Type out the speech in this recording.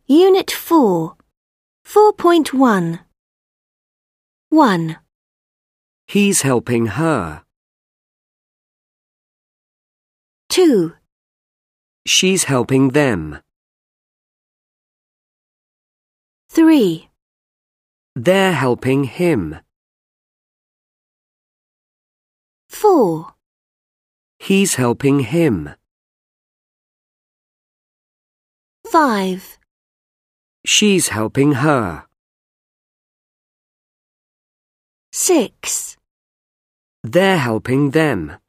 Unit 4, 4.1. 1. He's helping her. 2. She's helping them. 3. They're helping him. 4. He's helping him. 5. She's helping her. 6. They're helping them.